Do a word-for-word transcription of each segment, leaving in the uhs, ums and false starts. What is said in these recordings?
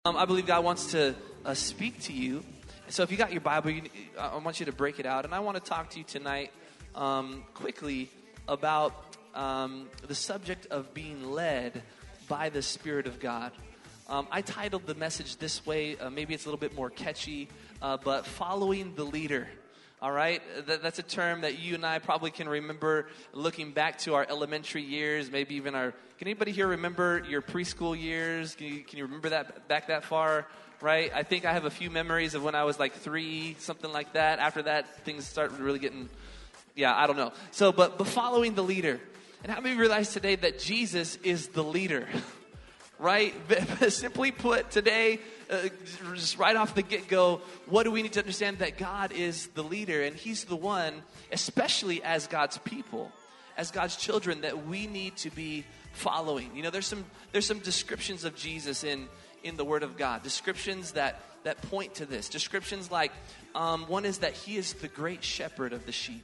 Um, I believe God wants to uh, speak to you. So if you got your Bible, you, I want you to break it out. And I want to talk to you tonight um, quickly about um, the subject of being led by the Spirit of God. Um, I titled the message this way. Uh, maybe it's a little bit more catchy, uh, but following the leader. All right, that, that's a term that you and I probably can remember looking back to our elementary years, maybe even our, can anybody here remember your preschool years? Can you, can you remember that back that far, right? I think I have a few memories of when I was like three, something like that. After that, things started really getting, yeah, I don't know. So, but, but following the leader. And how many realize today that Jesus is the leader? Right? Simply put, today, uh, just right off the get-go, what do we need to understand? That God is the leader, and He's the one, especially as God's people, as God's children, that we need to be following. You know, there's some there's some descriptions of Jesus in, in the Word of God, descriptions that, that point to this. Descriptions like, um, one is that He is the great shepherd of the sheep.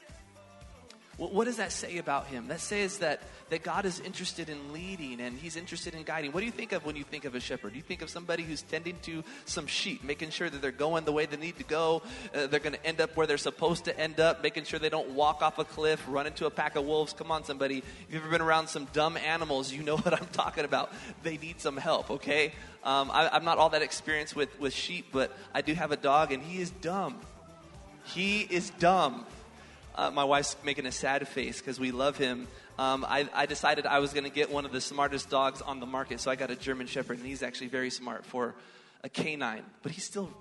What does that say about Him? That says that, that God is interested in leading and He's interested in guiding. What do you think of when you think of a shepherd? Do you think of somebody who's tending to some sheep, making sure that they're going the way they need to go, uh, they're going to end up where they're supposed to end up, making sure they don't walk off a cliff, run into a pack of wolves? Come on, somebody. If you've ever been around some dumb animals, you know what I'm talking about. They need some help, okay? Um, I, I'm not all that experienced with, with sheep, but I do have a dog, and he is dumb. He is dumb. Uh, my wife's making a sad face because we love him. Um, I, I decided I was going to get one of the smartest dogs on the market, so I got a German Shepherd, and he's actually very smart for a canine. But he's still,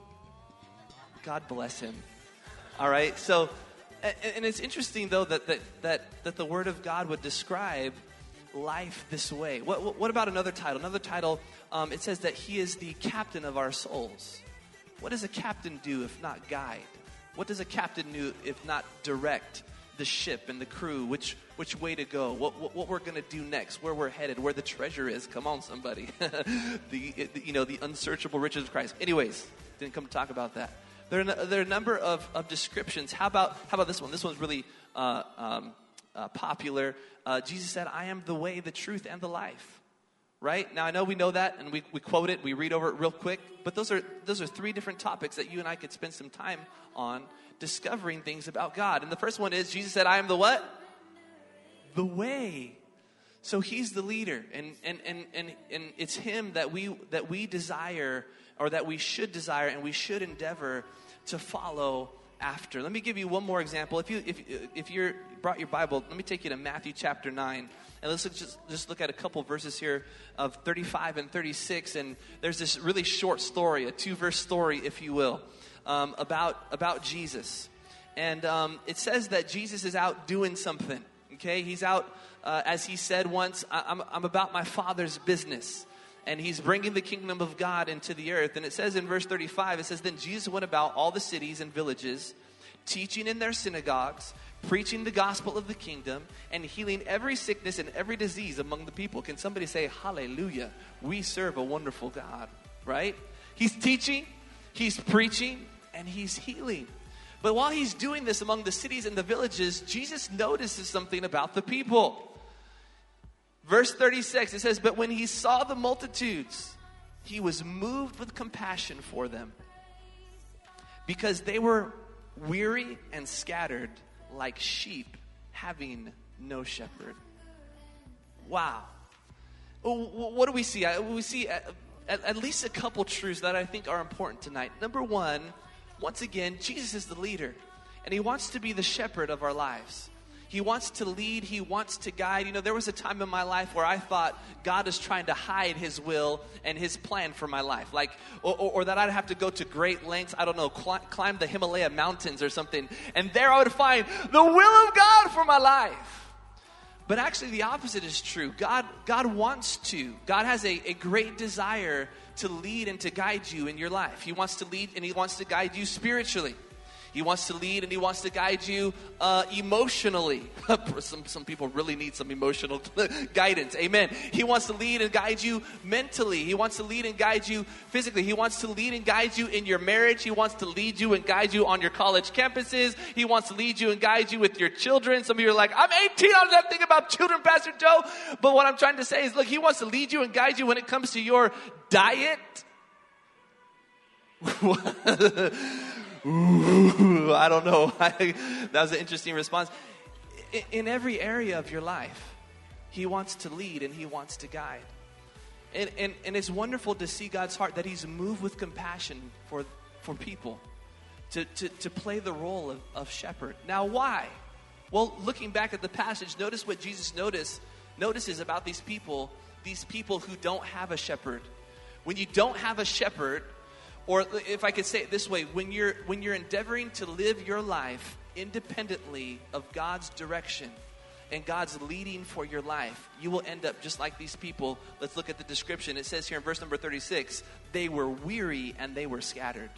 God bless him. All right, so, and, and it's interesting, though, that, that that that the Word of God would describe life this way. What, what about another title? Another title, um, it says that He is the captain of our souls. What does a captain do if not guide? What does a captain do if not direct the ship and the crew, which which way to go, what what, what we're going to do next, where we're headed, where the treasure is? Come on, somebody. the, the you know the unsearchable riches of Christ. Anyways, didn't come to talk about that. There are, there are a number of, of descriptions. How about how about this one? This one's really uh, um, uh, popular. Uh, Jesus said, "I am the way, the truth, and the life." Right? Now, I know we know that, and we, we quote it, we read over it real quick, but those are those are three different topics that you and I could spend some time on discovering things about God. And the first one is, Jesus said, I am the what? The way. So He's the leader, and and and and, and it's Him that we that we desire, or that we should desire, and we should endeavor to follow after. Let me give you one more example. If you if if you're brought your Bible, let me take you to Matthew chapter nine. And let's just, just look at a couple verses here of thirty-five and thirty-six. And there's this really short story, a two-verse story, if you will, um, about, about Jesus. And um, it says that Jesus is out doing something, okay? He's out, uh, as He said once, I'm, I'm about my Father's business. And He's bringing the kingdom of God into the earth. And it says in verse thirty-five, it says, Then Jesus went about all the cities and villages, teaching in their synagogues, preaching the gospel of the kingdom, and healing every sickness and every disease among the people. Can somebody say, hallelujah? We serve a wonderful God, right? He's teaching, He's preaching, and He's healing. But while He's doing this among the cities and the villages, Jesus notices something about the people. Verse thirty-six, it says, But when He saw the multitudes, He was moved with compassion for them, because they were weary and scattered like sheep having no shepherd. Wow. What do we see? We see at, at least a couple truths that I think are important tonight. Number one, once again, Jesus is the leader, and He wants to be the shepherd of our lives. He wants to lead. He wants to guide. You know, there was a time in my life where I thought God is trying to hide His will and His plan for my life. Like, or, or, or that I'd have to go to great lengths, I don't know, cl- climb the Himalaya mountains or something. And there I would find the will of God for my life. But actually the opposite is true. God, God wants to. God has a, a great desire to lead and to guide you in your life. He wants to lead and He wants to guide you spiritually. He wants to lead and He wants to guide you uh, emotionally. some, some people really need some emotional guidance. Amen. He wants to lead and guide you mentally. He wants to lead and guide you physically. He wants to lead and guide you in your marriage. He wants to lead you and guide you on your college campuses. He wants to lead you and guide you with your children. Some of you are like, I'm eighteen, I don't know nothing about children, Pastor Joe. But what I'm trying to say is, look, He wants to lead you and guide you when it comes to your diet. Ooh, I don't know. That was an interesting response. In, in every area of your life, he wants to lead and he wants to guide. And, and, and it's wonderful to see God's heart that he's moved with compassion for, for people to, to, to play the role of, of shepherd. Now, why? Well, looking back at the passage, notice what Jesus noticed, notices about these people, these people who don't have a shepherd. When you don't have a shepherd, or if I could say it this way, when you're, when you're endeavoring to live your life independently of God's direction and God's leading for your life, you will end up just like these people. Let's look at the description. It says here in verse number thirty-six, they were weary and they were scattered.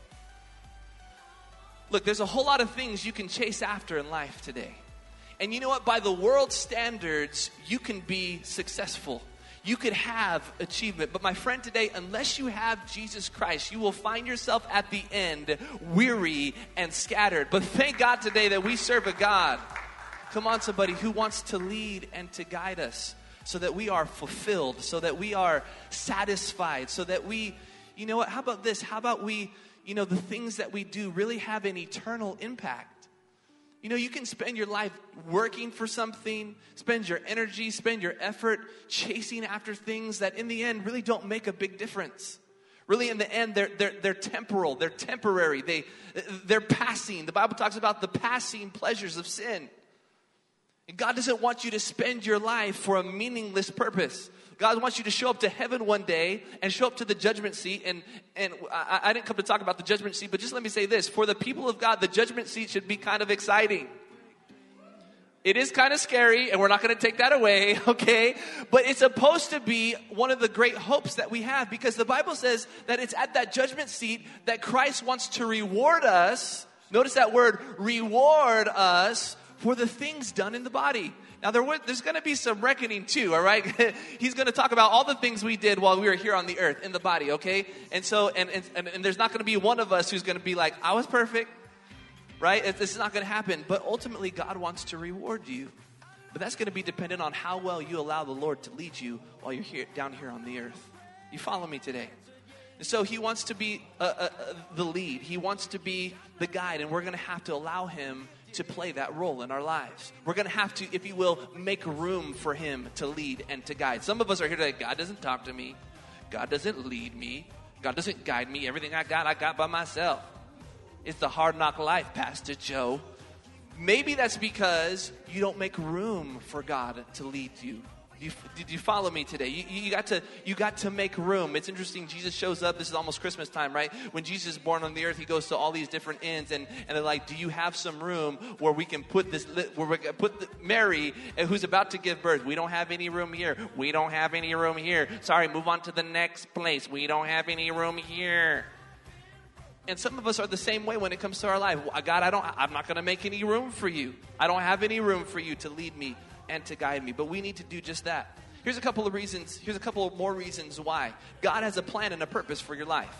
Look, there's a whole lot of things you can chase after in life today. And you know what? By the world's standards, you can be successful. You could have achievement. But my friend, today, unless you have Jesus Christ, you will find yourself at the end weary and scattered. But thank God today that we serve a God, come on somebody, who wants to lead and to guide us so that we are fulfilled, so that we are satisfied, so that we, you know what, how about this? How about we, you know, the things that we do really have an eternal impact? You know, you can spend your life working for something, spend your energy, spend your effort chasing after things that in the end really don't make a big difference. Really, in the end, they're, they're, they're temporal, they're temporary, they, they're passing. The Bible talks about the passing pleasures of sin. And God doesn't want you to spend your life for a meaningless purpose. God wants you to show up to heaven one day and show up to the judgment seat. And, and I, I didn't come to talk about the judgment seat, but just let me say this. For the people of God, the judgment seat should be kind of exciting. It is kind of scary, and we're not going to take that away, okay? But it's supposed to be one of the great hopes that we have, because the Bible says that it's at that judgment seat that Christ wants to reward us. Notice that word, reward us for the things done in the body. Now, there were, there's going to be some reckoning too, all right? He's going to talk about all the things we did while we were here on the earth, in the body, okay? And so, and, and, and there's not going to be one of us who's going to be like, I was perfect, right? This is not going to happen. But ultimately, God wants to reward you. But that's going to be dependent on how well you allow the Lord to lead you while you're here, down here on the earth. You follow me today? And so he wants to be uh, uh, uh, the lead. He wants to be the guide, and we're going to have to allow him to play that role in our lives. We're going to have to, if you will, make room for him to lead and to guide. Some of us are here today, God doesn't talk to me. God doesn't lead me. God doesn't guide me. Everything I got, I got by myself. It's the hard knock life, Pastor Joe. Maybe that's because you don't make room for God to lead you. You, did you follow me today? You, you got to you got to make room. It's interesting. Jesus shows up. This is almost Christmas time, right? When Jesus is born on the earth, he goes to all these different inns, and, and they're like, "Do you have some room where we can put this? Where we can put the, Mary, who's about to give birth? We don't have any room here. We don't have any room here. Sorry, move on to the next place. We don't have any room here." And some of us are the same way when it comes to our life. God, I don't. I'm not going to make any room for you. I don't have any room for you to lead me and to guide me. But we need to do just that. Here's a couple of reasons. Here's a couple of more reasons why. God has a plan and a purpose for your life.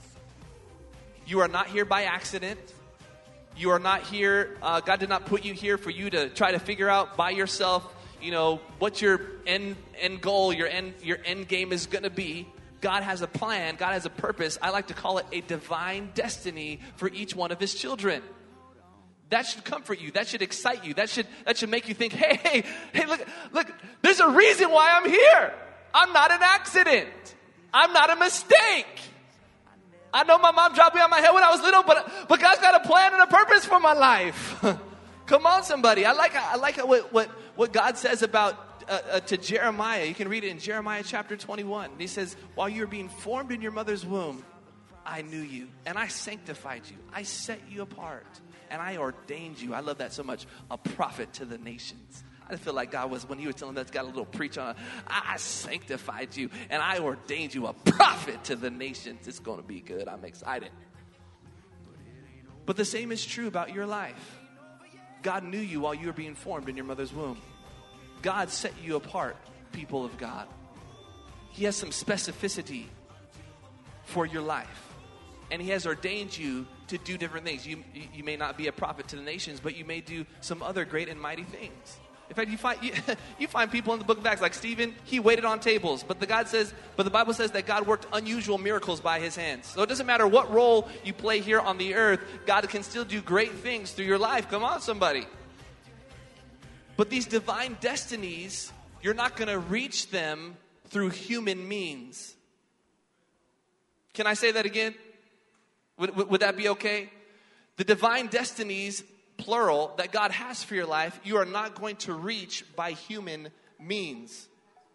You are not here by accident. You are not here. Uh, God did not put you here for you to try to figure out by yourself, you know, what your end end goal, your end your end game is going to be. God has a plan. God has a purpose. I like to call it a divine destiny for each one of his children. That should comfort you. That should excite you. That should that should make you think, hey, hey, hey, look, look, there's a reason why I'm here. I'm not an accident. I'm not a mistake. I know my mom dropped me on my head when I was little, but but God's got a plan and a purpose for my life. Come on, somebody. I like I like what what, what God says about uh, uh, to Jeremiah. You can read it in Jeremiah chapter twenty-one. He says, while you were being formed in your mother's womb, I knew you, and I sanctified you. I set you apart. And I ordained you. I love that so much. A prophet to the nations. I feel like God was, when he was telling us, got a little preach on it. I sanctified you and I ordained you a prophet to the nations. It's going to be good. I'm excited. But the same is true about your life. God knew you while you were being formed in your mother's womb. God set you apart, people of God. He has some specificity for your life. And he has ordained you to do different things. You, you may not be a prophet to the nations, but you may do some other great and mighty things. fact, you find you, you find people in the book of Acts like Stephen, he waited on tables. But the God says, but the Bible says that God worked unusual miracles by his hands. So it doesn't matter what role you play here on the earth, God can still do great things through your life. Come on, somebody. But these divine destinies, you're not going to reach them through human means. Can I say that again? Would, would, would that be okay? The divine destinies, plural, that God has for your life, you are not going to reach by human means.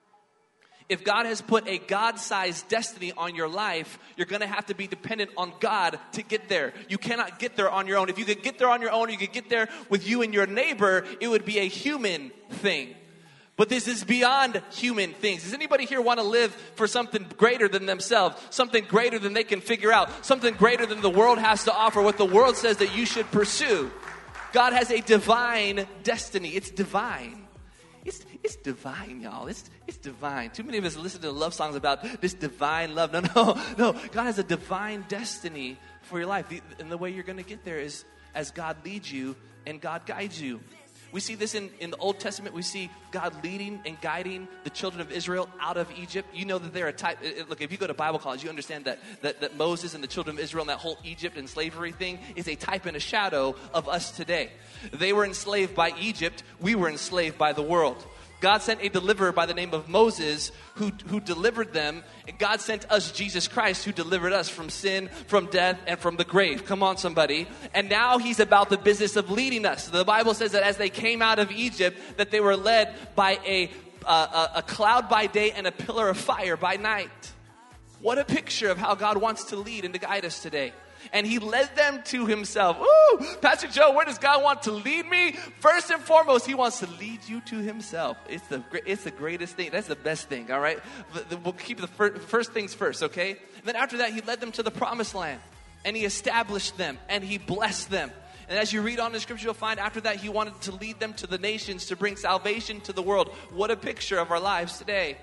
If God has put a God-sized destiny on your life, you're going to have to be dependent on God to get there. You cannot get there on your own. If you could get there on your own, you could get there with you and your neighbor, it would be a human thing. But this is beyond human things. Does anybody here want to live for something greater than themselves? Something greater than they can figure out? Something greater than the world has to offer? What the world says that you should pursue? God has a divine destiny. It's divine. It's it's divine, y'all. It's it's divine. Too many of us listen to love songs about this divine love. No, no, no. God has a divine destiny for your life. And the way you're going to get there is as God leads you and God guides you. We see this in, in the Old Testament. We see God leading and guiding the children of Israel out of Egypt. You know that they're a type. Look, if you go to Bible college, you understand that, that, that Moses and the children of Israel and that whole Egypt and slavery thing is a type and a shadow of us today. They were enslaved by Egypt. We were enslaved by the world. God sent a deliverer by the name of Moses who, who delivered them. And God sent us Jesus Christ who delivered us from sin, from death, and from the grave. Come on, somebody. And now he's about the business of leading us. The Bible says that as they came out of Egypt, that they were led by a, uh, a, a cloud by day and a pillar of fire by night. What a picture of how God wants to lead and to guide us today. And he led them to himself. Ooh, Pastor Joe, where does God want to lead me? First and foremost, he wants to lead you to himself. It's the it's the greatest thing. That's the best thing, all right? We'll keep the first, first things first, okay? And then after that, he led them to the promised land. And he established them. And he blessed them. And as you read on in Scripture, you'll find after that, he wanted to lead them to the nations to bring salvation to the world. What a picture of our lives today.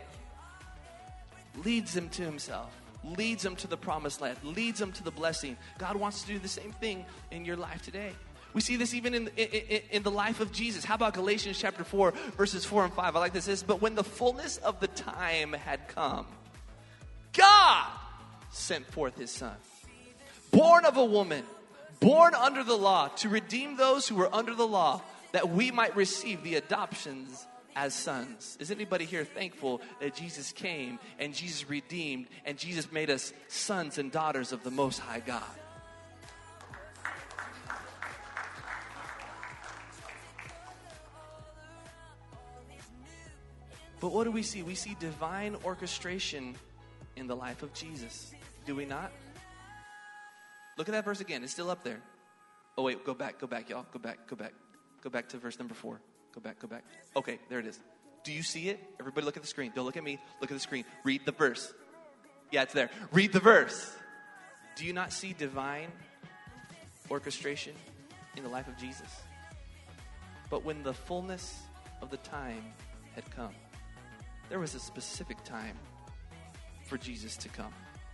Leads them to himself. Leads them to the promised land, leads them to the blessing. God wants to do the same thing in your life today. We see this even in, in, in the life of Jesus. How about Galatians chapter four, verses four and five? I like this. It says, but when the fullness of the time had come, God sent forth his son, born of a woman, born under the law, to redeem those who were under the law, that we might receive the adoptions as sons. Is anybody here thankful that Jesus came and Jesus redeemed and Jesus made us sons and daughters of the Most High God? But what do we see? We see divine orchestration in the life of Jesus. Do we not? Look at that verse again. It's still up there. Oh, wait, go back, go back, y'all. Go back, go back. Go back to verse number four. Go back, go back. Okay, there it is. Do you see it? Everybody look at the screen. Don't look at me. Look at the screen. Read the verse. Yeah, it's there. Read the verse. Do you not see divine orchestration in the life of Jesus? But when the fullness of the time had come, there was a specific time for Jesus to come.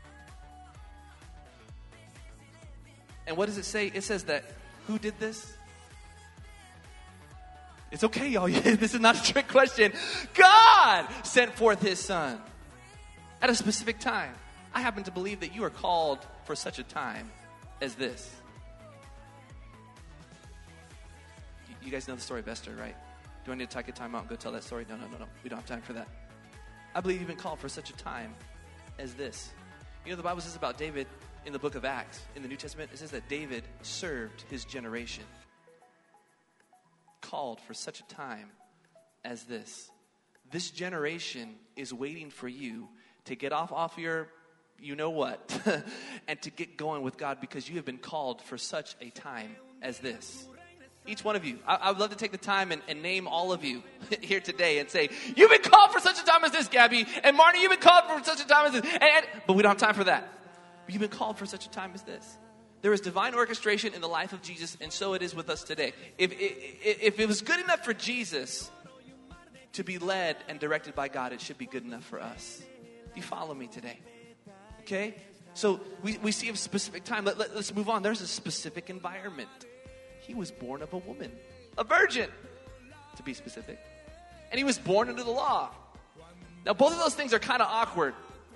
And what does it say? It says that who did this? It's okay, y'all. This is not a trick question. God sent forth his son at a specific time. I happen to believe that you are called for such a time as this. You guys know the story of Esther, right? Do I need to take a time out and go tell that story? No, no, no, no. We don't have time for that. I believe you've been called for such a time as this. You know, the Bible says about David in the book of Acts, in the New Testament, it says that David served his generation. Called for such a time as this. This generation is waiting for you to get off off your you know what and to get going with God, because you have been called for such a time as this. Each one of you. I, I would love to take the time and, and name all of you here today and say, you've been called for such a time as this, Gabby. And Marty, you've been called for such a time as this. And, and, but we don't have time for that. But you've been called for such a time as this. There is divine orchestration in the life of Jesus, and so it is with us today. If, if, if it was good enough for Jesus to be led and directed by God, it should be good enough for us. You follow me today? Okay? So we, we see a specific time. Let, let, let's move on. There's a specific environment. He was born of a woman, a virgin, to be specific. and he was born under the law. Now, both of those things are kind of awkward.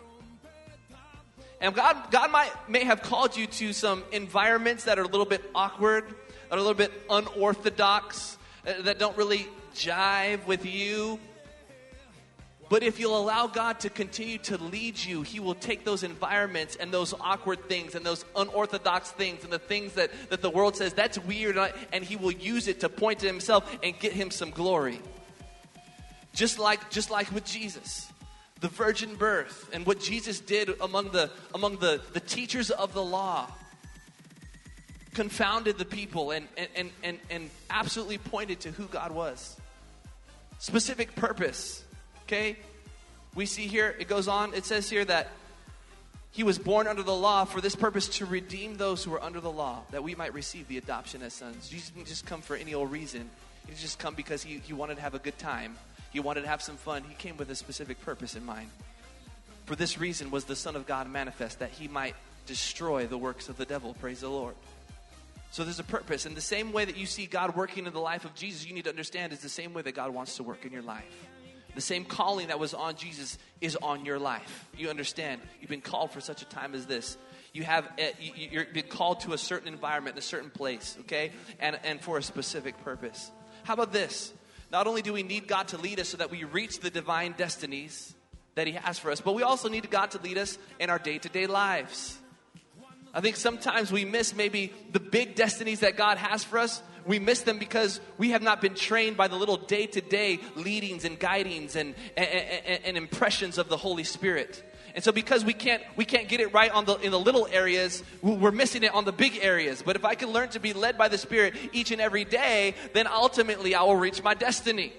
And God, God might may have called you to some environments that are a little bit awkward, that are a little bit unorthodox, that don't really jive with you. But if you'll allow God to continue to lead you, he will take those environments and those awkward things and those unorthodox things and the things that, that the world says, that's weird, and he will use it to point to himself and get him some glory. Just like, just like with Jesus, the virgin birth and what Jesus did among the, among the, the teachers of the law confounded the people and, and, and, and absolutely pointed to who God was. Specific purpose. Okay, we see here, it goes on, it says here that he was born under the law for this purpose, to redeem those who are under the law, that we might receive the adoption as sons. Jesus didn't just come for any old reason. He didn't just come because he, he wanted to have a good time. He wanted to have some fun. He came with a specific purpose in mind. For this reason was the Son of God manifest, that he might destroy the works of the devil. Praise the Lord. So there's a purpose. And the same way that you see God working in the life of Jesus, you need to understand is the same way that God wants to work in your life. The same calling that was on Jesus is on your life. You understand? You've been called for such a time as this. You have a, you, you're been called to a certain environment, a certain place, okay? And, and for a specific purpose. How about this? Not only do we need God to lead us so that we reach the divine destinies that he has for us, but we also need God to lead us in our day-to-day lives. I think sometimes we miss maybe the big destinies that God has for us. We miss them because we have not been trained by the little day-to-day leadings and guidings and, and, and, and impressions of the Holy Spirit. And so because we can't we can't get it right on the in the little areas, we're missing it on the big areas. But if I can learn to be led by the Spirit each and every day, then ultimately I will reach my destiny.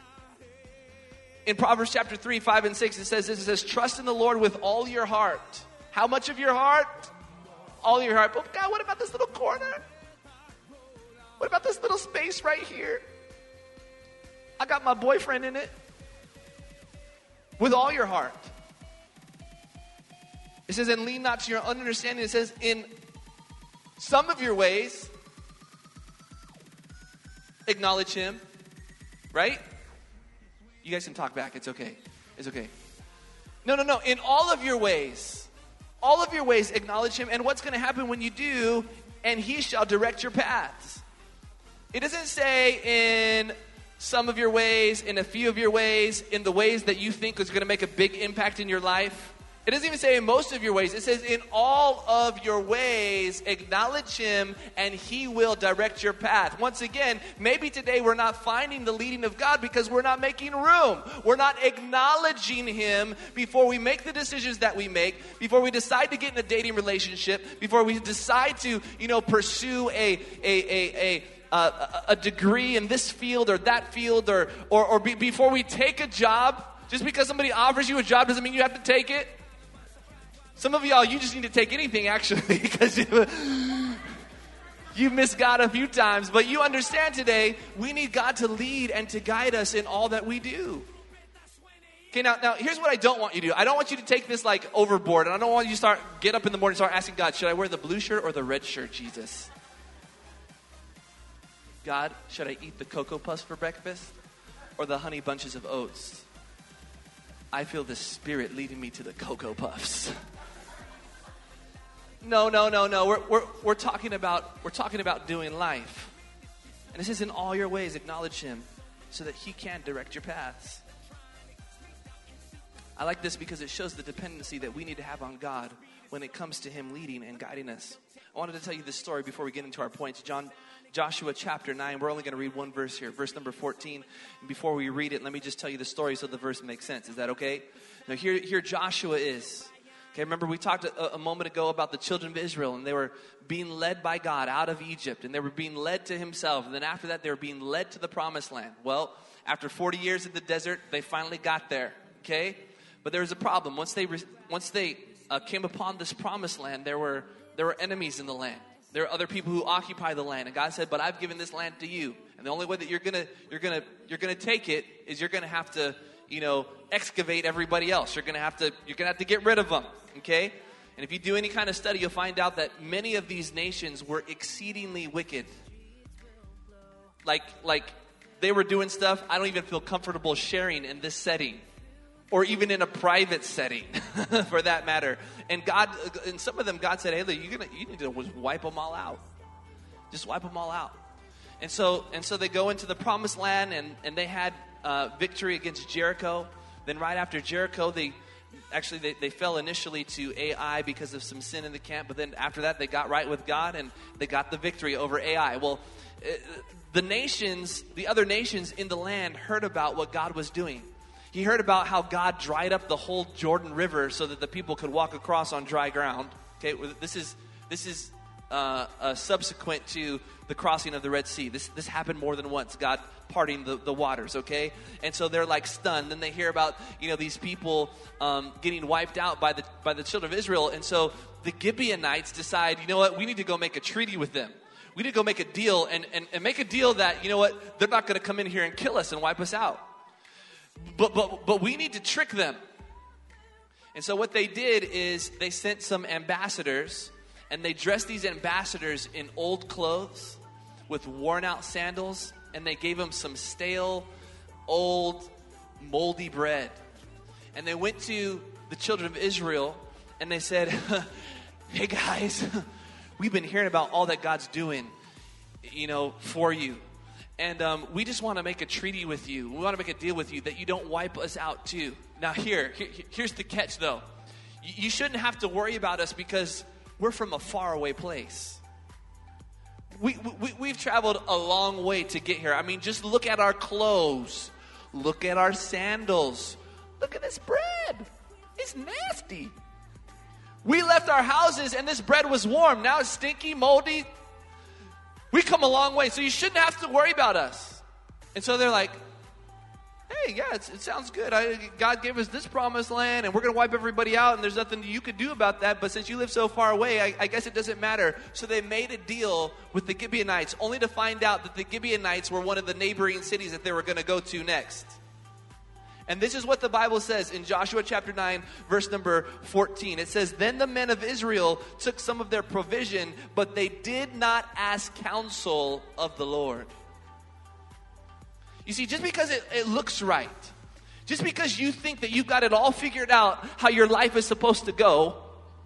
In Proverbs chapter three, five, and six, it says this, it says, trust in the Lord with all your heart. How much of your heart? All your heart. But God, what about this little corner? What about this little space right here? I got my boyfriend in it. With all your heart. It says, and lean not to your own understanding. It says, in some of your ways, acknowledge him. Right? You guys can talk back. It's okay. It's okay. No, no, no. In all of your ways, all of your ways, acknowledge him. And what's going to happen when you do? And he shall direct your paths. It doesn't say in some of your ways, in a few of your ways, in the ways that you think is going to make a big impact in your life. It doesn't even say in most of your ways. It says in all of your ways, acknowledge him and he will direct your path. Once again, maybe today we're not finding the leading of God because we're not making room. We're not acknowledging him before we make the decisions that we make, before we decide to get in a dating relationship, before we decide to, you know, pursue a, a, a, a Uh, a degree in this field or that field, or or, or be, before we take a job. Just because somebody offers you a job doesn't mean you have to take it. Some of y'all, you just need to take anything actually because you, you missed God a few times. But you understand today, we need God to lead and to guide us in all that we do. Okay, now, now here's what I don't want you to do. I don't want you to take this like overboard, and I don't want you to start, get up in the morning and start asking God, should I wear the blue shirt or the red shirt, Jesus? God, should I eat the Cocoa Puffs for breakfast or the honey bunches of oats? I feel the Spirit leading me to the Cocoa Puffs. No, no, no, no. We're we're we're talking about we're talking about doing life. And it says in all your ways acknowledge him so that he can direct your paths. I like this because it shows the dependency that we need to have on God when it comes to him leading and guiding us. I wanted to tell you this story before we get into our points. John Joshua chapter nine, we're only going to read one verse here, verse number fourteen. And before we read it, let me just tell you the story so the verse makes sense. Is that okay? Now here, here Joshua is. Okay, remember we talked a, a moment ago about the children of Israel, and they were being led by God out of Egypt, and they were being led to himself. And then after that, they were being led to the promised land. Well, after forty years in the desert, they finally got there, okay? But there was a problem. Once they, once they uh, came upon this promised land, there were, there were enemies in the land. There are other people who occupy the land, and God said, "But I've given this land to you, and the only way that you're gonna you're gonna you're gonna take it is you're gonna have to, you know, excavate everybody else. You're gonna have to you're gonna have to get rid of them, okay? And if you do any kind of study, you'll find out that many of these nations were exceedingly wicked. Like like they were doing stuff I don't even feel comfortable sharing in this setting, or even in a private setting, for that matter. And God, and some of them, God said, "Hey, look, you're gonna, you need to wipe them all out. Just wipe them all out." And so, and so they go into the promised land, and and they had uh, victory against Jericho. Then right after Jericho, they actually they, they fell initially to Ai because of some sin in the camp. But then after that, they got right with God, and they got the victory over Ai. Well, it, the nations, the other nations in the land heard about what God was doing. He heard about how God dried up the whole Jordan River so that the people could walk across on dry ground. Okay, this is this is uh, uh, subsequent to the crossing of the Red Sea. This this happened more than once, God parting the, the waters, okay? And so they're like stunned. Then they hear about, you know, these people um, getting wiped out by the by the children of Israel. And so the Gibeonites decide, you know what, we need to go make a treaty with them. We need to go make a deal and, and, and make a deal that, you know what, they're not going to come in here and kill us and wipe us out. But but but we need to trick them. And so what they did is they sent some ambassadors, and they dressed these ambassadors in old clothes with worn out sandals, and they gave them some stale, old, moldy bread. And they went to the children of Israel, and they said, "Hey guys, we've been hearing about all that God's doing, you know, for you. And um, we just want to make a treaty with you. We want to make a deal with you that you don't wipe us out too." Now here, here here's the catch though. You, you shouldn't have to worry about us because we're from a faraway place. We, we, we've traveled a long way to get here. I mean, just look at our clothes. Look at our sandals. Look at this bread. It's nasty. We left our houses and this bread was warm. Now it's stinky, moldy. We come a long way, so you shouldn't have to worry about us. And so they're like, "Hey, yeah, it's, it sounds good. I, God gave us this promised land, and we're going to wipe everybody out, and there's nothing you could do about that. But since you live so far away, I, I guess it doesn't matter." So they made a deal with the Gibeonites, only to find out that the Gibeonites were one of the neighboring cities that they were going to go to next. And this is what the Bible says in Joshua chapter nine, verse number fourteen. It says, "Then the men of Israel took some of their provision, but they did not ask counsel of the Lord." You see, just because it, it looks right, just because you think that you've got it all figured out how your life is supposed to go,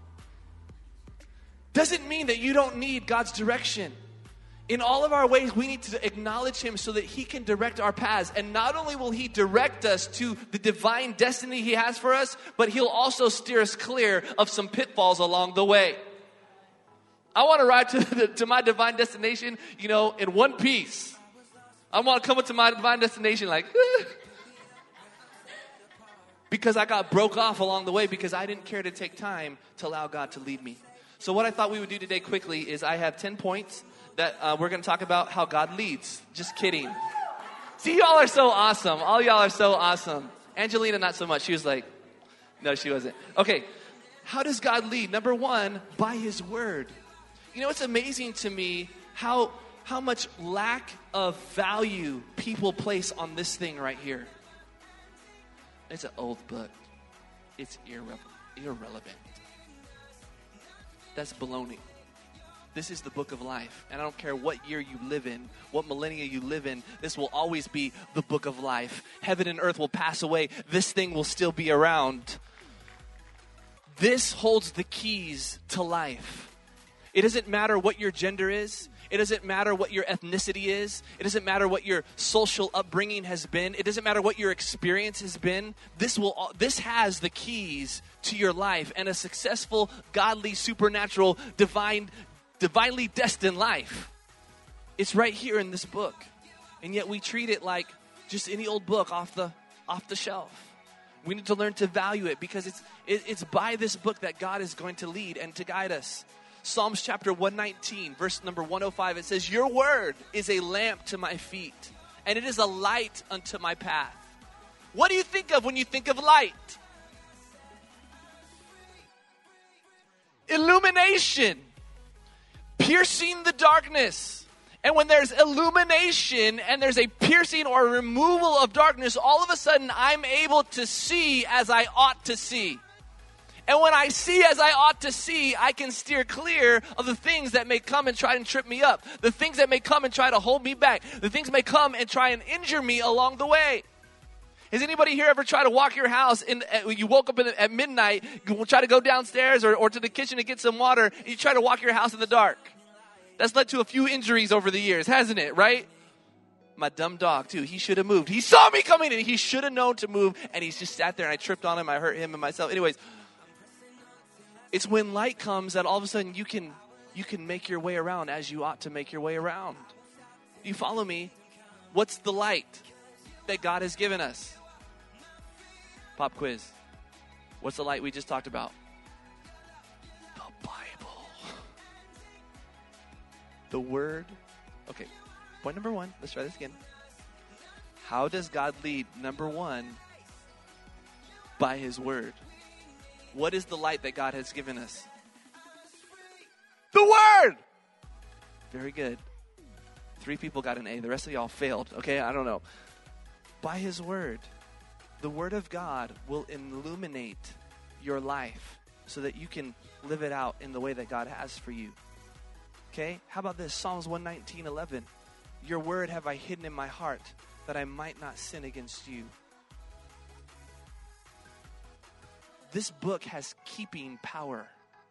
doesn't mean that you don't need God's direction. In all of our ways, we need to acknowledge Him so that He can direct our paths. And not only will He direct us to the divine destiny He has for us, but He'll also steer us clear of some pitfalls along the way. I want to ride to, the, to my divine destination, you know, in one piece. I want to come up to my divine destination like, eh. Because I got broke off along the way because I didn't care to take time to allow God to lead me. So what I thought we would do today quickly is I have ten points that uh, we're going to talk about how God leads. Just kidding. See, y'all are so awesome. All y'all are so awesome. Angelina, not so much. She was like, no, she wasn't. Okay, how does God lead? Number one, by His word. You know, it's amazing to me how how much lack of value people place on this thing right here. It's an old book. It's irre- irrelevant. That's baloney. This is the book of life. And I don't care what year you live in, what millennia you live in, this will always be the book of life. Heaven and earth will pass away. This thing will still be around. This holds the keys to life. It doesn't matter what your gender is. It doesn't matter what your ethnicity is. It doesn't matter what your social upbringing has been. It doesn't matter what your experience has been. This will. This has the keys to your life and a successful, godly, supernatural, divine, divinely destined life. It's right here in this book. And yet we treat it like just any old book off the off the shelf. We need to learn to value it because it's it, it's by this book that God is going to lead and to guide us. Psalms chapter one nineteen, verse number one oh five, it says, "Your word is a lamp to my feet, and it is a light unto my path." What do you think of when you think of light? Illumination. Piercing the darkness. And when there's illumination and there's a piercing or removal of darkness, all of a sudden I'm able to see as I ought to see. And when I see as I ought to see, I can steer clear of the things that may come and try and trip me up. The things that may come and try to hold me back. The things may come and try and injure me along the way. Has anybody here ever tried to walk your house and uh, you woke up in, at midnight, you try to go downstairs or, or to the kitchen to get some water, and you try to walk your house in the dark? That's led to a few injuries over the years, hasn't it, right? My dumb dog, too. He should have moved. He saw me coming and he should have known to move, and he's just sat there and I tripped on him. I hurt him and myself. Anyways, it's when light comes that all of a sudden you can you can make your way around as you ought to make your way around. You follow me? What's the light that God has given us? Pop quiz. What's the light we just talked about? The Bible. The Word. Okay, point number one. Let's try this again. How does God lead? Number one, by His Word. What is the light that God has given us? The Word! Very good. Three people got an A. The rest of y'all failed. Okay, I don't know. By His Word. The Word of God will illuminate your life so that you can live it out in the way that God has for you. Okay? How about this? Psalms one nineteen, eleven. Your word have I hidden in my heart that I might not sin against you. This book has keeping power.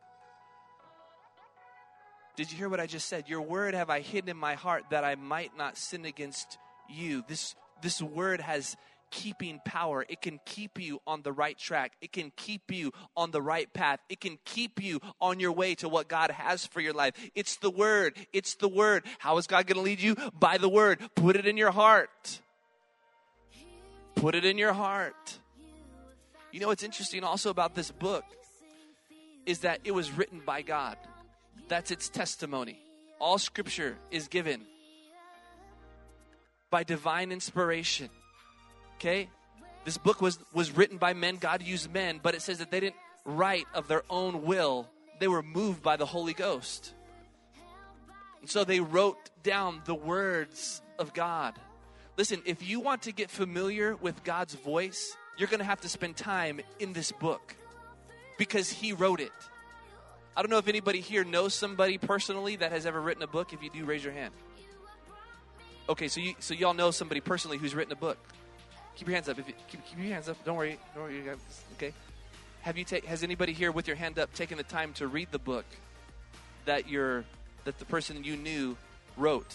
Did you hear what I just said? Your word have I hidden in my heart that I might not sin against you. This, this word has keeping power. It can keep you on the right track. It can keep you on the right path. It can keep you on your way to what God has for your life. It's the word. It's the word. How is God going to lead you? By the word. Put it in your heart. Put it in your heart. You know what's interesting also about this book is that it was written by God. That's its testimony. All scripture is given by divine inspiration. Okay? This book was, was written by men. God used men, but it says that they didn't write of their own will. They were moved by the Holy Ghost. And so they wrote down the words of God. Listen, if you want to get familiar with God's voice, you're going to have to spend time in this book because He wrote it. I don't know if anybody here knows somebody personally that has ever written a book. If you do, raise your hand. Okay, so you so y'all know somebody personally who's written a book. Keep your hands up. If you, keep, keep your hands up. Don't worry. Don't worry. You guys, okay. Have you ta- has anybody here with your hand up taken the time to read the book that your that the person you knew wrote?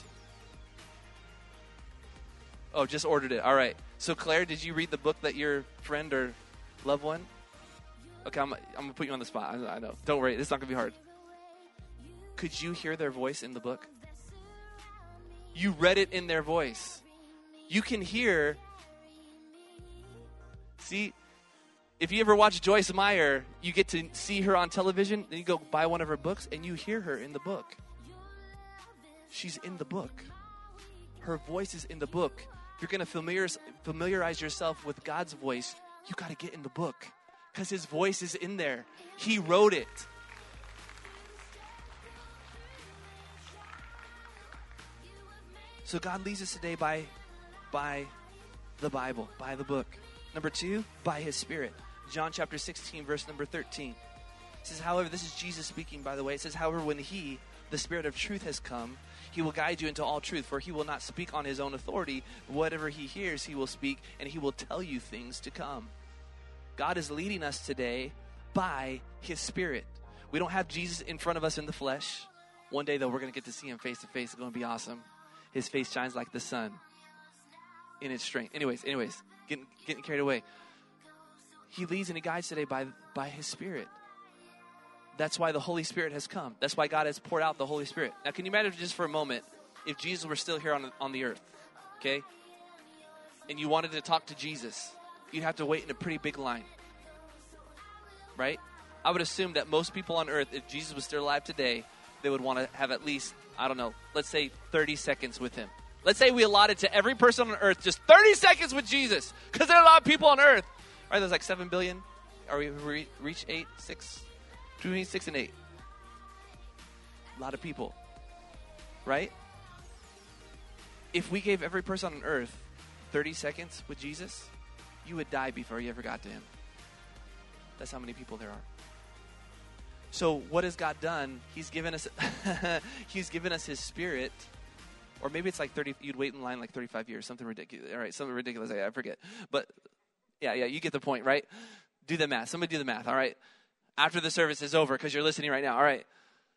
Oh, just ordered it. All right. So Claire, did you read the book that your friend or loved one? Okay, I'm, I'm gonna put you on the spot. I, I know. Don't worry. This is not gonna be hard. Could you hear their voice in the book? You read it in their voice. You can hear. See, if you ever watch Joyce Meyer, you get to see her on television, then you go buy one of her books, and you hear her in the book. She's in the book. Her voice is in the book. If you're going to familiar, familiarize yourself with God's voice, you got to get in the book because His voice is in there. He wrote it. So God leads us today by, by the Bible, by the book. Number two, by His Spirit. John chapter sixteen, verse number thirteen. It says, however, this is Jesus speaking, by the way. It says, however, when He, the Spirit of truth, has come, He will guide you into all truth, for He will not speak on His own authority. Whatever He hears, He will speak, and He will tell you things to come. God is leading us today by His Spirit. We don't have Jesus in front of us in the flesh. One day, though, we're going to get to see Him face to face. It's going to be awesome. His face shines like the sun in its strength. Anyways, anyways, getting, getting carried away. He leads and He guides today by, by His Spirit. That's why the Holy Spirit has come. That's why God has poured out the Holy Spirit. Now, can you imagine just for a moment if Jesus were still here on, on the earth, okay? And you wanted to talk to Jesus, you'd have to wait in a pretty big line, right? I would assume that most people on earth, if Jesus was still alive today, they would want to have at least, I don't know, let's say thirty seconds with Him. Let's say we allotted to every person on earth just thirty seconds with Jesus, because there are a lot of people on earth. Right? There's like seven billion. Are we re- reach eight, six, between six and eight? A lot of people, right? If we gave every person on earth thirty seconds with Jesus, you would die before you ever got to Him. That's how many people there are. So what has God done? He's given us, he's given us his Spirit. Or maybe it's like thirty, you'd wait in line like thirty-five years, something ridiculous. All right, something ridiculous, I, I forget. But yeah, yeah, you get the point, right? Do the math. Somebody do the math, all right? After the service is over, because you're listening right now, all right?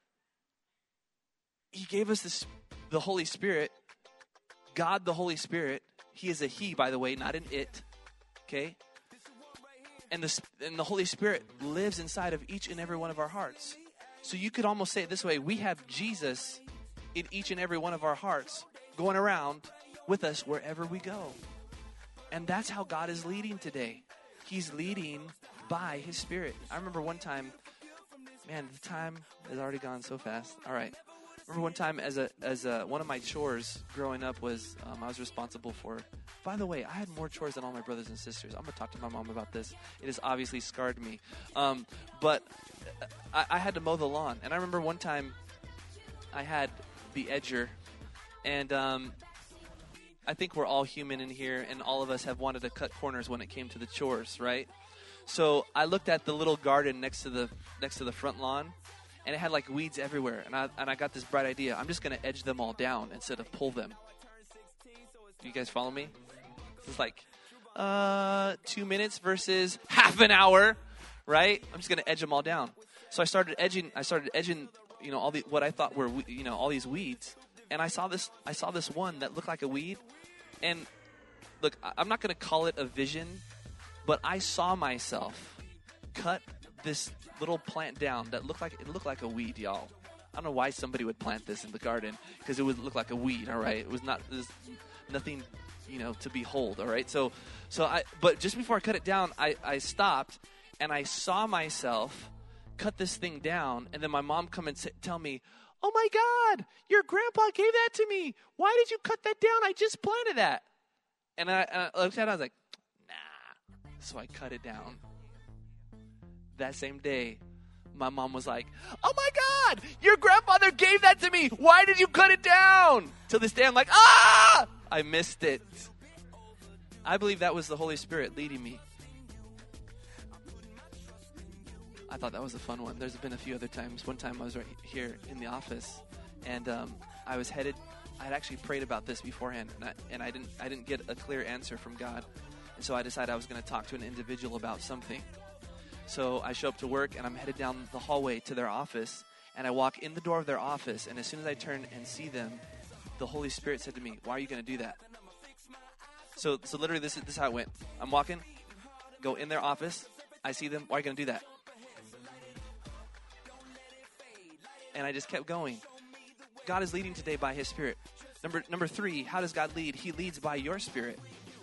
He gave us this, the Holy Spirit, God the Holy Spirit. He is a he, by the way, not an it, okay? And the, and the Holy Spirit lives inside of each and every one of our hearts. So you could almost say it this way. We have Jesus in each and every one of our hearts going around with us wherever we go. And that's how God is leading today. He's leading by his Spirit. I remember one time, man, the time has already gone so fast. All right. I remember one time as a as a, one of my chores growing up was um, I was responsible for, by the way, I had more chores than all my brothers and sisters. I'm going to talk to my mom about this. It has obviously scarred me. Um, but I, I had to mow the lawn. And I remember one time I had the edger, and um, I think we're all human in here, and all of us have wanted to cut corners when it came to the chores, right? So I looked at the little garden next to the next to the front lawn, and it had like weeds everywhere, and I and I got this bright idea. I'm just gonna edge them all down instead of pull them. Do you guys follow me? It's like uh, two minutes versus half an hour, right? I'm just gonna edge them all down. So I started edging. I started edging. You know, all the what I thought were, you know, all these weeds, and I saw this. I saw this one that looked like a weed, and look, I'm not going to call it a vision, but I saw myself cut this little plant down that looked like it looked like a weed, y'all. I don't know why somebody would plant this in the garden, because it would look like a weed. All right, it was not. There's nothing, you know, to behold. All right, so so I. But just before I cut it down, I I stopped and I saw myself cut this thing down, and then my mom come and say, tell me, oh my God, your grandpa gave that to me. Why did you cut that down? I just planted that. And I, and I looked at it, I was like, nah. So I cut it down. That same day, my mom was like, oh my God, your grandfather gave that to me. Why did you cut it down? Till this day, I'm like, ah, I missed it. I believe that was the Holy Spirit leading me. I thought that was a fun one. There's been a few other times. One time I was right here in the office, and um, I was headed. I had actually prayed about this beforehand, and I, and I didn't. I didn't get a clear answer from God, and so I decided I was going to talk to an individual about something. So I show up to work, and I'm headed down the hallway to their office, and I walk in the door of their office, and as soon as I turn and see them, the Holy Spirit said to me, "Why are you going to do that?" So, so literally, this is this is how it went. I'm walking, go in their office, I see them. Why are you going to do that? And I just kept going. God is leading today by his Spirit. Number number three, how does God lead? He leads by your Spirit.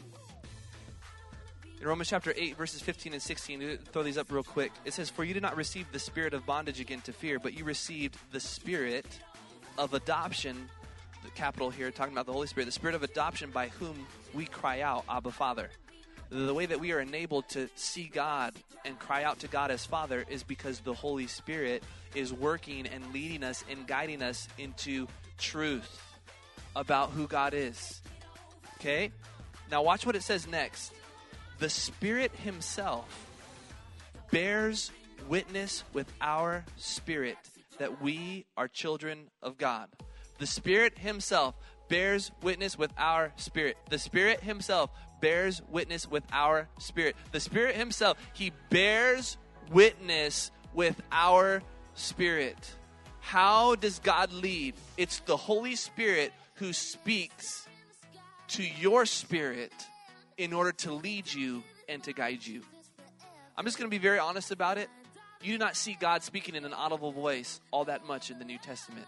In Romans chapter eight, verses fifteen and sixteen, throw these up real quick. It says, for you did not receive the spirit of bondage again to fear, but you received the Spirit of adoption, the capital here, talking about the Holy Spirit, the Spirit of adoption by whom we cry out, Abba, Father. The way that we are enabled to see God and cry out to God as Father is because the Holy Spirit is working and leading us and guiding us into truth about who God is. Okay? Now watch what it says next. The Spirit himself bears witness with our spirit that we are children of God. The Spirit himself bears witness with our spirit. The Spirit himself bears witness with our spirit. The Spirit himself, he bears witness with our spirit. How does God lead? It's the Holy Spirit who speaks to your spirit in order to lead you and to guide you. I'm just going to be very honest about it. You do not see God speaking in an audible voice all that much in the New Testament.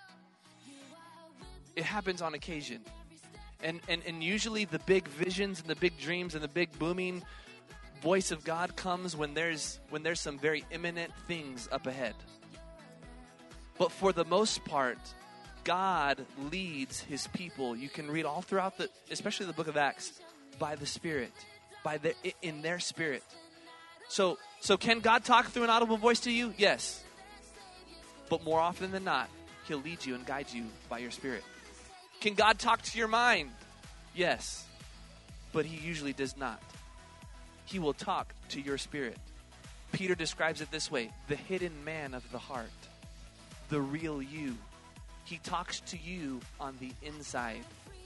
It happens on occasion. And, and and usually the big visions and the big dreams and the big booming voice of God comes when there's when there's some very imminent things up ahead. But for the most part, God leads his people. You can read all throughout the, especially the book of Acts, by the Spirit, by the in their spirit. So so can God talk through an audible voice to you? Yes. But more often than not, he'll lead you and guide you by your spirit. Can God talk to your mind? Yes. But he usually does not. He will talk to your spirit. Peter describes it this way: the hidden man of the heart, the real you. He talks to you on the inside.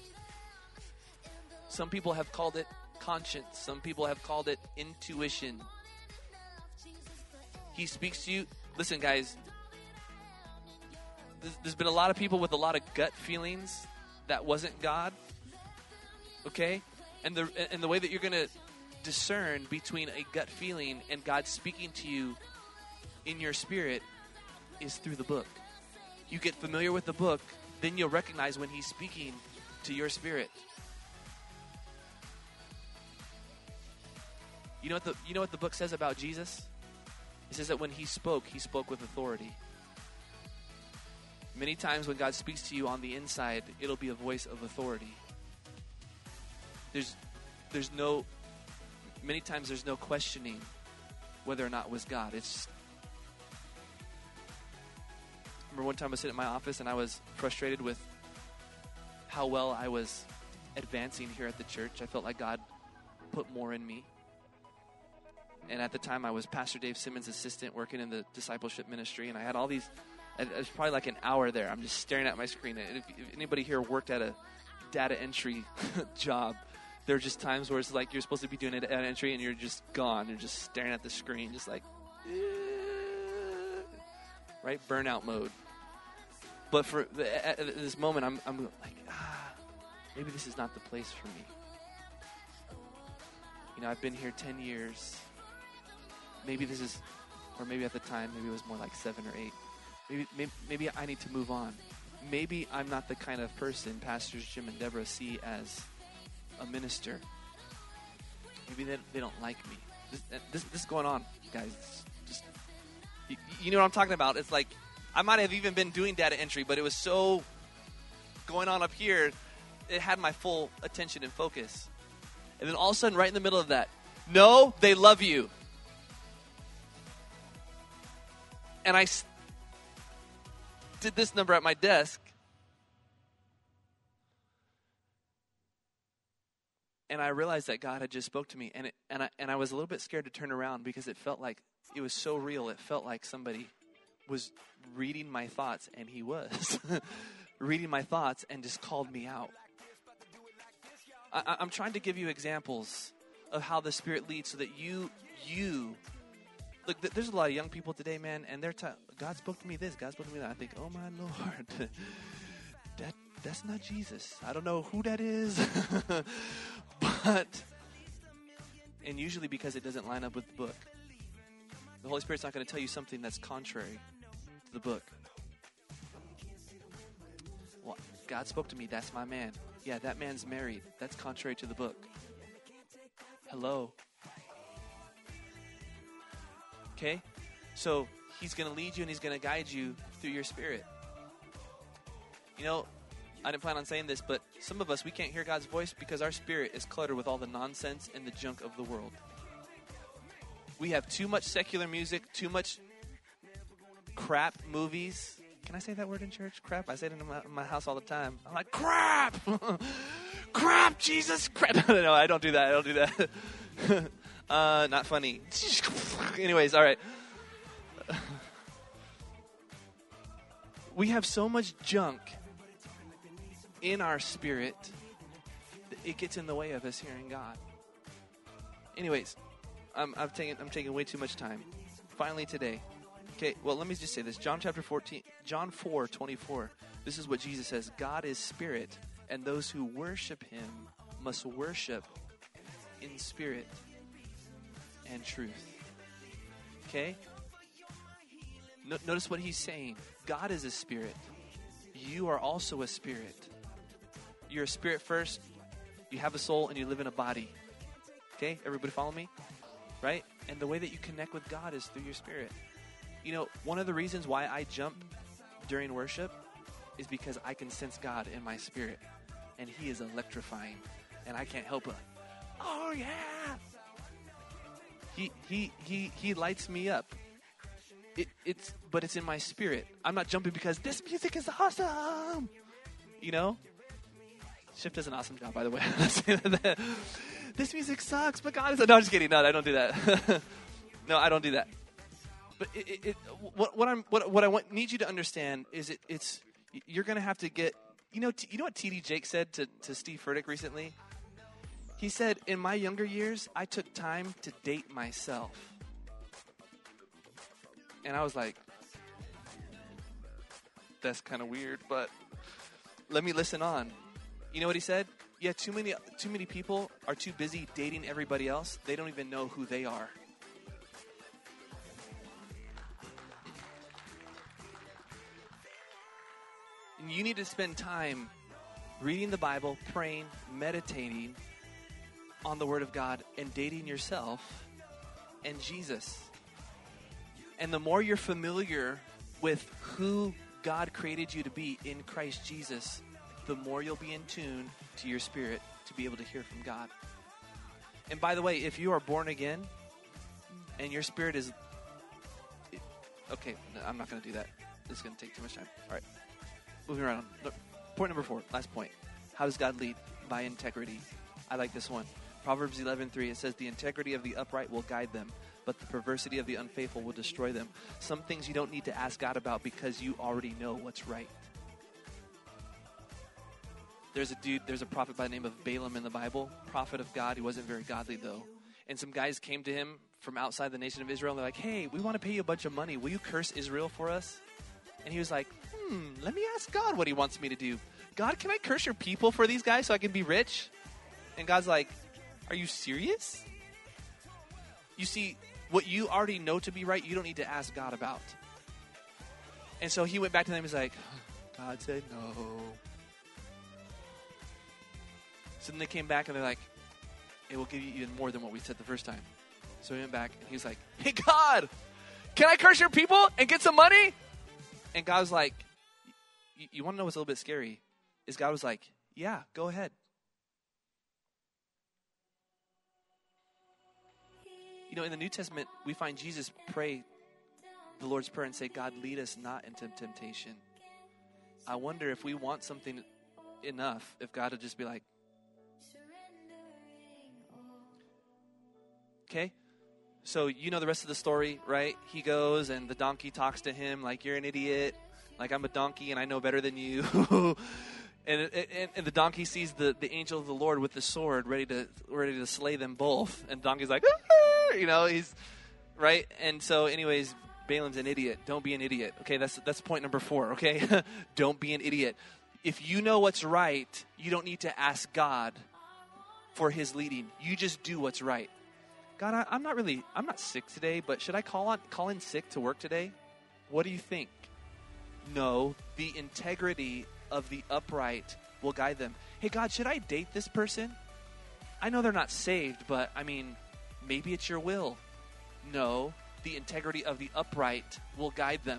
Some people have called it conscience. Some people have called it intuition. He speaks to you. Listen, guys, there's been a lot of people with a lot of gut feelings that wasn't God. Okay? And the and the way that you're going to discern between a gut feeling and God speaking to you in your spirit is through the book. You get familiar with the book, then you'll recognize when he's speaking to your spirit. You know what the you know what the book says about Jesus? It says that when he spoke, he spoke with authority. Many times when God speaks to you on the inside, it'll be a voice of authority. There's there's no many times there's no questioning whether or not it was God. It's I remember one time I was sitting in my office and I was frustrated with how well I was advancing here at the church. I felt like God put more in me. And at the time, I was Pastor Dave Simmons' assistant working in the discipleship ministry. And I had all these, it was probably like an hour there. I'm just staring at my screen. And if, if anybody here worked at a data entry job, there are just times where it's like you're supposed to be doing a data entry and you're just gone. You're just staring at the screen, just like, eh, right? Burnout mode. But for the, at this moment, I'm, I'm like, ah, maybe this is not the place for me. You know, I've been here ten years. Maybe this is, or maybe at the time, maybe it was more like seven or eight. Maybe, maybe, maybe I need to move on. Maybe I'm not the kind of person Pastors Jim and Deborah see as a minister. Maybe they, they don't like me. This, this, this is going on, guys. It's just, you, you know what I'm talking about? It's like, I might have even been doing data entry, but it was so going on up here, it had my full attention and focus. And then all of a sudden, right in the middle of that, no, they love you. And I s- did this number at my desk. And I realized that God had just spoke to me. And it, and I and I was a little bit scared to turn around because it felt like, it was so real. It felt like somebody was reading my thoughts, and he was. reading my thoughts and just called me out. I, I'm trying to give you examples of how the Spirit leads so that you, you, look, there's a lot of young people today, man, and they're, t- God spoke to me this, God spoke to me that. I think, oh my Lord, that that's not Jesus. I don't know who that is, but, and usually because it doesn't line up with the book. The Holy Spirit's not going to tell you something that's contrary to the book. Well, God spoke to me, that's my man. Yeah, that man's married. That's contrary to the book. Hello. Okay? So he's going to lead you and he's going to guide you through your spirit. You know, I didn't plan on saying this, but some of us, we can't hear God's voice because our spirit is cluttered with all the nonsense and the junk of the world. We have too much secular music, too much crap movies. Can I say that word in church? Crap. I say it in my, in my house all the time. I'm like, crap! Crap, Jesus! Crap! No, no, I don't do that. I don't do that. uh, not funny. Anyways, all right. We have so much junk in our spirit that it gets in the way of us hearing God. Anyways, I'm, I'm taking I'm taking way too much time. Finally today. Okay, well, let me just say this. John chapter fourteen, John four twenty-four. This is what Jesus says. God is spirit, and those who worship him must worship in spirit and truth. Okay? No, notice what he's saying. God is a spirit. You are also a spirit. You're a spirit first. You have a soul, and you live in a body. Okay? Everybody follow me? Right? And the way that you connect with God is through your spirit. You know, one of the reasons why I jump during worship is because I can sense God in my spirit. And he is electrifying. And I can't help it. Oh, yeah. He he he he lights me up. It, it's But it's in my spirit. I'm not jumping because this music is awesome. You know? Shift does an awesome job, by the way. This music sucks, but God is... No, I'm just kidding. No, I don't do that. No, I don't do that. But it, it, it, what, what I'm what what I want, need you to understand is it, it's you're going to have to get you know t- you know what T D Jake said to, to Steve Furtick recently? He said, "In my younger years, I took time to date myself." And I was like, that's kind of weird, but let me listen on. You know what he said? Yeah, too many too many people are too busy dating everybody else. They don't even know who they are. And you need to spend time reading the Bible, praying, meditating on the Word of God, and dating yourself and Jesus. And the more you're familiar with who God created you to be in Christ Jesus, the more you'll be in tune to your spirit to be able to hear from God. And by the way, if you are born again and your spirit is... Okay, no, I'm not going to do that. This is going to take too much time. All right. Moving right on. Look, point number four, last point. How does God lead? By integrity. I like this one. Proverbs eleven three, it says, "The integrity of the upright will guide them, but the perversity of the unfaithful will destroy them." Some things you don't need to ask God about because you already know what's right. There's a dude, there's a prophet by the name of Balaam in the Bible, prophet of God. He wasn't very godly, though. And some guys came to him from outside the nation of Israel, and they're like, "Hey, we want to pay you a bunch of money. Will you curse Israel for us?" And he was like, hmm, let me ask God what he wants me to do. God, can I curse your people for these guys so I can be rich? And God's like, are you serious? You see, what you already know to be right, you don't need to ask God about. And so he went back to them and was like, God said no. So then they came back and they're like, hey, we'll give you even more than what we said the first time. So he went back and he was like, hey, God, can I curse your people and get some money? And God was like, you want to know what's a little bit scary? Is God was like, yeah, go ahead. You know, in the New Testament, we find Jesus pray the Lord's Prayer and say, God, lead us not into temptation. I wonder if we want something enough, if God would just be like, okay, so you know the rest of the story, right? He goes and the donkey talks to him like, you're an idiot, like I'm a donkey and I know better than you. and, and and the donkey sees the, the angel of the Lord with the sword ready to ready to slay them both. And the donkey's like, ah! You know, he's, right? And so anyways, Balaam's an idiot. Don't be an idiot. Okay, that's that's point number four, okay? Don't be an idiot. If you know what's right, you don't need to ask God for his leading. You just do what's right. God, I, I'm not really, I'm not sick today, but should I call on call in sick to work today? What do you think? No, the integrity of the upright will guide them. Hey, God, should I date this person? I know they're not saved, but I mean, maybe it's your will. No, the integrity of the upright will guide them.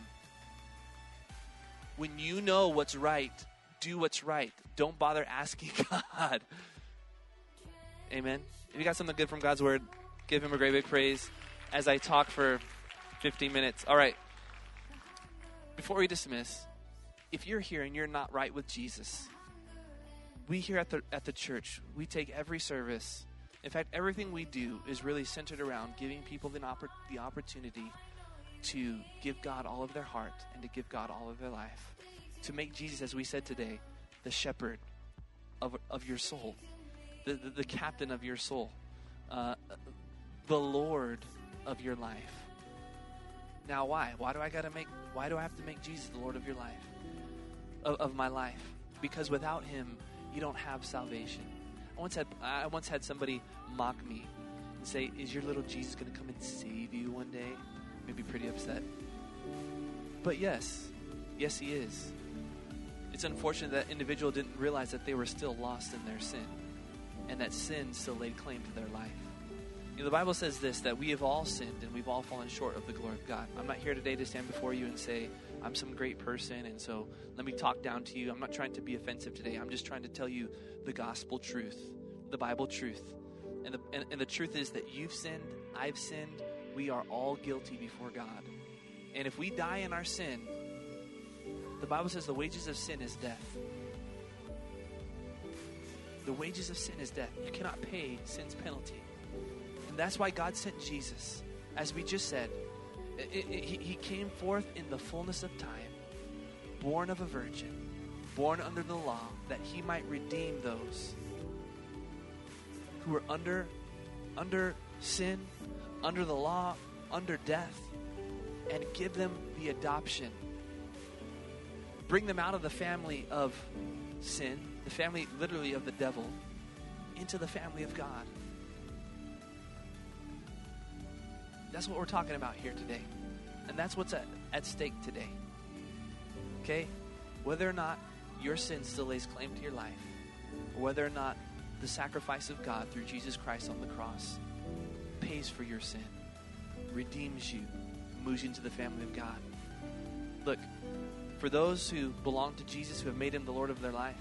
When you know what's right, do what's right. Don't bother asking God. Amen. If you got something good from God's word, give him a great big praise as I talk for fifteen minutes. All right. Before we dismiss, if you're here and you're not right with Jesus, we here at the at the church, we take every service. In fact, everything we do is really centered around giving people the, oppor- the opportunity to give God all of their heart and to give God all of their life. To make Jesus, as we said today, the shepherd of, of your soul, the, the, the captain of your soul, uh, the Lord of your life. Now, why? Why do I gotta make? Why do I have to make Jesus the Lord of your life, of, of my life? Because without him, you don't have salvation. I once had I once had somebody mock me and say, "Is your little Jesus gonna come and save you one day?" Made me pretty upset. But yes, yes, he is. It's unfortunate that individual didn't realize that they were still lost in their sin, and that sin still laid claim to their life. You know, the Bible says this, that we have all sinned and we've all fallen short of the glory of God. I'm not here today to stand before you and say, I'm some great person, and so let me talk down to you. I'm not trying to be offensive today. I'm just trying to tell you the gospel truth, the Bible truth. And the, and, and the truth is that you've sinned, I've sinned, we are all guilty before God. And if we die in our sin, the Bible says the wages of sin is death. The wages of sin is death. You cannot pay sin's penalty. And that's why God sent Jesus, as we just said, It, it, he, he came forth in the fullness of time, born of a virgin, born under the law, that he might redeem those who were under, under sin, under the law, under death, and give them the adoption. Bring them out of the family of sin, the family literally of the devil, into the family of God. That's what we're talking about here today. And that's what's at, at stake today. Okay? Whether or not your sin still lays claim to your life, or whether or not the sacrifice of God through Jesus Christ on the cross pays for your sin, redeems you, moves you into the family of God. Look, for those who belong to Jesus, who have made him the Lord of their life,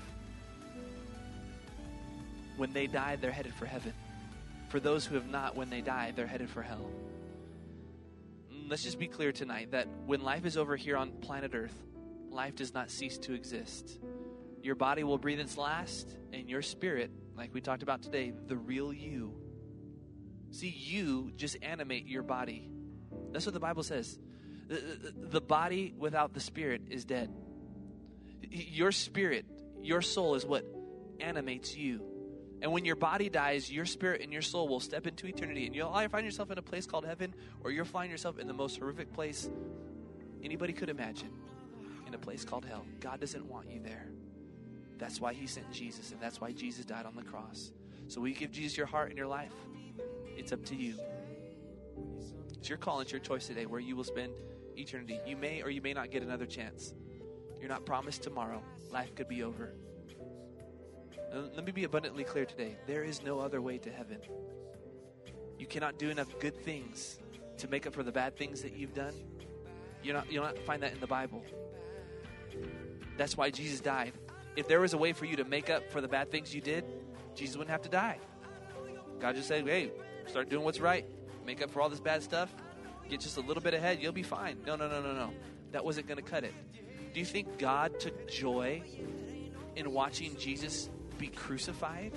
when they die, they're headed for heaven. For those who have not, when they die, they're headed for hell. Let's just be clear tonight that when life is over here on planet Earth, life does not cease to exist. Your body will breathe its last, and your spirit, like we talked about today, the real you. See, you just animate your body. That's what the Bible says. The, the, the body without the spirit is dead. Your spirit, your soul is what animates you. And when your body dies, your spirit and your soul will step into eternity. And you'll either find yourself in a place called heaven, or you'll find yourself in the most horrific place anybody could imagine, in a place called hell. God doesn't want you there. That's why he sent Jesus, and that's why Jesus died on the cross. So will you give Jesus your heart and your life? It's up to you. It's your call, it's your choice today where you will spend eternity. You may or you may not get another chance. You're not promised tomorrow. Life could be over. Let me be abundantly clear today. There is no other way to heaven. You cannot do enough good things to make up for the bad things that you've done. You're not, you'll not find that in the Bible. That's why Jesus died. If there was a way for you to make up for the bad things you did, Jesus wouldn't have to die. God just said, hey, start doing what's right. Make up for all this bad stuff. Get just a little bit ahead. You'll be fine. No, no, no, no, no. That wasn't going to cut it. Do you think God took joy in watching Jesus be crucified?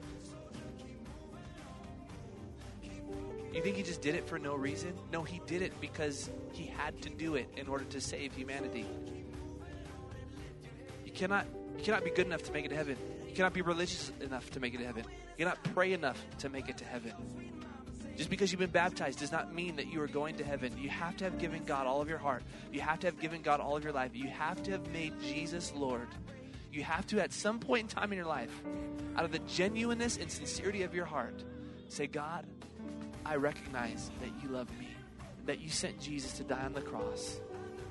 You think he just did it for no reason? No, he did it because he had to do it in order to save humanity. You cannot, you cannot be good enough to make it to heaven. You cannot be religious enough to make it to heaven. You cannot pray enough to make it to heaven. Just because you've been baptized does not mean that you are going to heaven. You have to have given God all of your heart. You have to have given God all of your life. You have to have made Jesus Lord. You have to, at some point in time in your life, out of the genuineness and sincerity of your heart, say, God, I recognize that you love me, that you sent Jesus to die on the cross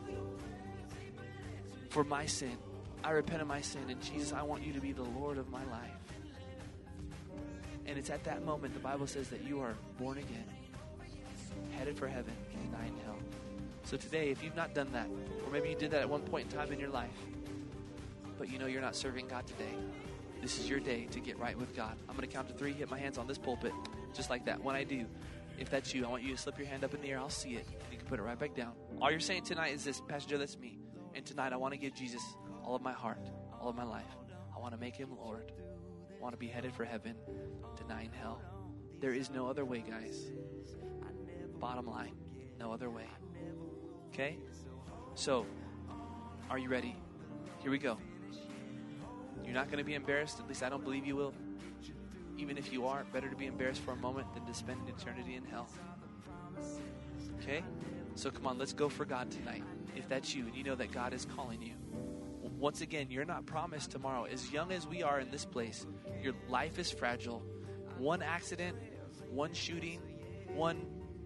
for my sin. I repent of my sin, and Jesus, I want you to be the Lord of my life. And it's at that moment the Bible says that you are born again, headed for heaven, and dying in hell. So today, if you've not done that, or maybe you did that at one point in time in your life, but you know you're not serving God today, this is your day to get right with God. I'm going to count to three, hit my hands on this pulpit, just like that. When I do, if that's you, I want you to slip your hand up in the air. I'll see it, and you can put it right back down. All you're saying tonight is this, Pastor Joe, that's me. And tonight I want to give Jesus all of my heart, all of my life. I want to make him Lord. I want to be headed for heaven, denying hell. There is no other way, guys. Bottom line, no other way. Okay? So, are you ready? Here we go. You're not going to be embarrassed. At least I don't believe you will. Even if you are, better to be embarrassed for a moment than to spend an eternity in hell. Okay? So come on, let's go for God tonight. If that's you and you know that God is calling you. Once again, you're not promised tomorrow. As young as we are in this place, your life is fragile. One accident, one shooting, one...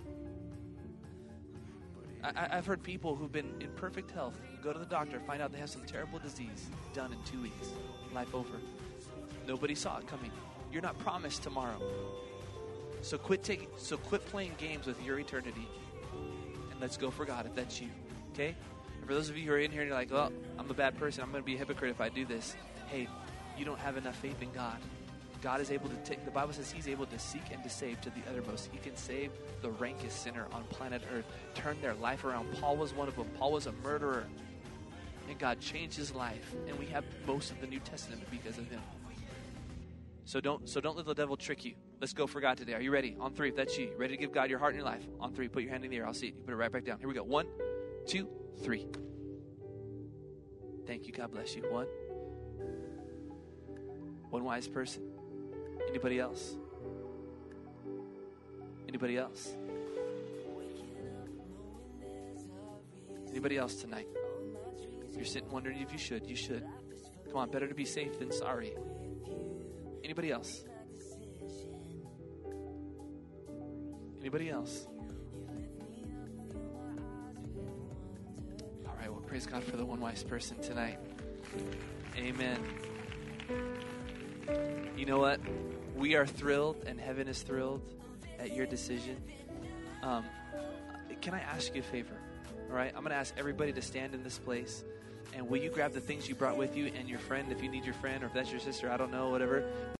I, I've heard people who've been in perfect health go to the doctor, find out they have some terrible disease, done in two weeks, life over. Nobody saw it coming. You're not promised tomorrow. So quit taking, so quit playing games with your eternity, and let's go for God if that's you. Okay? And for those of you who are in here and you're like, well, I'm a bad person, I'm going to be a hypocrite if I do this. Hey, you don't have enough faith in God. God is able to take, the Bible says he's able to seek and to save to the uttermost. He can save the rankest sinner on planet Earth, turn their life around. Paul was one of them. Paul was a murderer, and God changed his life, and we have most of the New Testament because of him. So don't so don't let the devil trick you. Let's go for God today. Are you ready? On three, if that's you. Ready to give God your heart and your life? On three, put your hand in the air. I'll see it. You put it right back down. Here we go. One, two, three. Thank you. God bless you. One. One wise person. Anybody else? Anybody else? Anybody else tonight? You're sitting wondering if you should. You should. Come on, better to be safe than sorry. Anybody else? Anybody else? All right, well, praise God for the one wise person tonight. Amen. You know what? We are thrilled, and heaven is thrilled at your decision. Um, can I ask you a favor? All right, I'm going to ask everybody to stand in this place. And will you grab the things you brought with you and your friend, if you need your friend, or if that's your sister, I don't know, whatever.